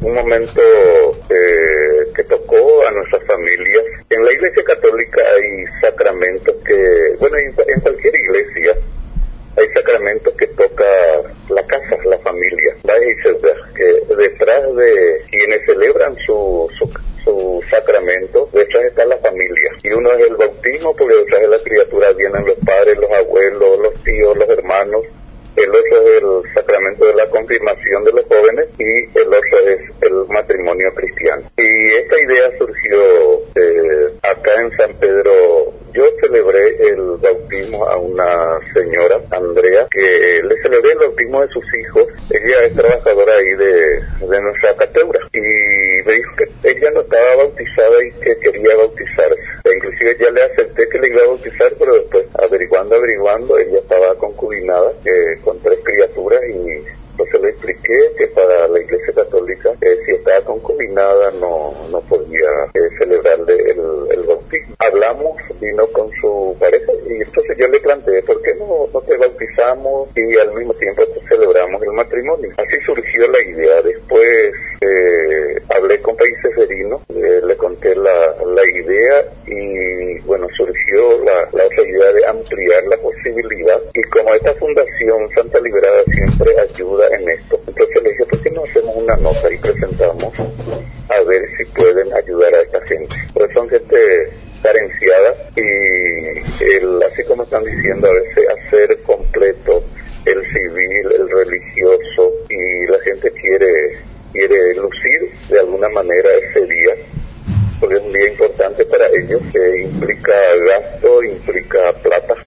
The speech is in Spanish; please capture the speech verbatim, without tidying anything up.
un momento eh, que tocó a nuestras familias. En la Iglesia Católica hay sacramentos que, bueno, en, en cualquier iglesia hay sacramentos que toca la casa, la familia. Vaya y se ve que detrás de quienes celebran su, su, su sacramento, detrás está la familia. Y uno es el bautismo, porque detrás de la criatura vienen los padres, los abuelos, los tíos, los hermanos. El otro es el sacramento de la confirmación de los jóvenes y el otro es el matrimonio cristiano. Y esta idea surgió eh, acá en San Pedro. Yo celebré el bautismo a una señora, Andrea, que le celebré el bautismo de sus hijos. Ella es trabajadora ahí de, de nuestra cátedra y me dijo que ella no estaba bautizada y que quería bautizarse. E inclusive ya le acepté que le iba a bautizar, pero después averiguando, averiguando, ella estaba concubinada eh, con tres criaturas y entonces le expliqué que para la Iglesia Católica eh, si estaba concubinada no, no podía eh, celebrarle el, el bautismo. Hablamos, vino con su pareja y entonces yo le planteé, ¿por qué no, no te bautizamos y al mismo tiempo te celebramos el matrimonio? Así surgió la idea. Después eh, hablé con País Severino, eh, le conté la, la idea y bueno, surgió la, la otra idea de ampliar la posibilidad. Y como esta Fundación Santa Liberada siempre ayuda en esto, entonces le dije, ¿por qué no hacemos una nota y presentamos